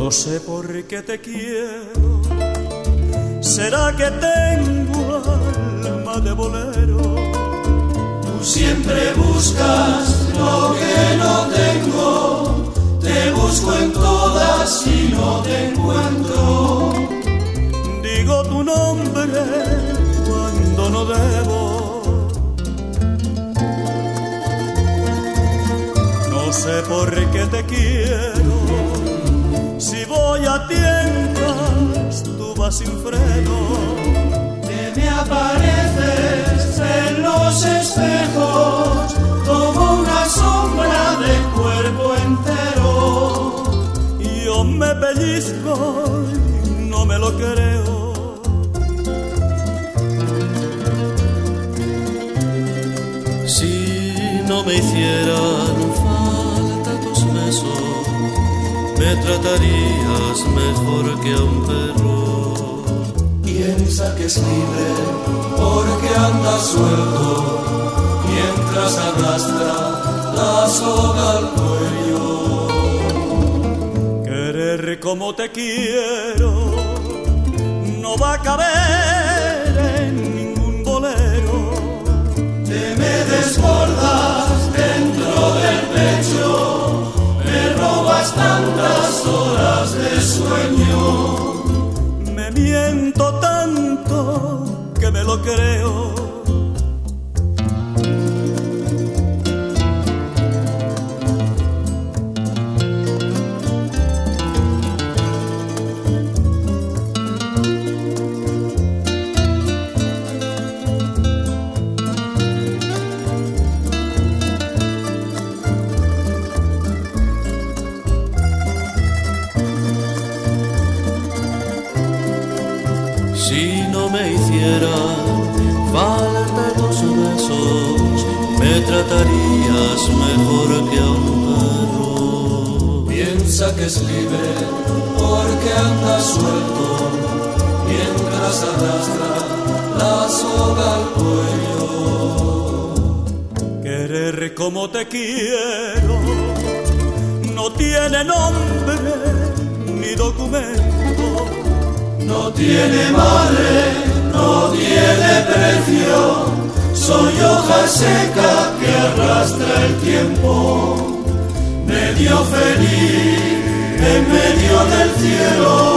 No sé por qué te quiero, será que tengo alma de bolero. Tú siempre buscas lo que no tengo, te busco en todas y no te encuentro. Digo tu nombre cuando no debo. No sé por qué te quiero, si voy a tientas tú vas sin freno. Te me apareces en los espejos como una sombra de cuerpo entero. Yo me pellizco y no me lo creo. Si no me hicieran falta tus besos, me tratarías mejor que a un perro. Piensa que es libre porque anda suelto, mientras arrastra la soga al cuello. Querer como te quiero no va a caber en ningún bolero. Te me desbordas dentro del pecho, me robas tantas horas de sueño. Me miento tanto que me lo creo. Si no me hicieran falta tus besos, me tratarías mejor que a un perro. Piensa que es libre porque anda suelto, mientras arrastra la soga al cuello. Querer como te quiero no tiene nombre ni documento. No tiene madre, no tiene precio, soy hoja seca que arrastra el tiempo, medio feliz en medio del cielo.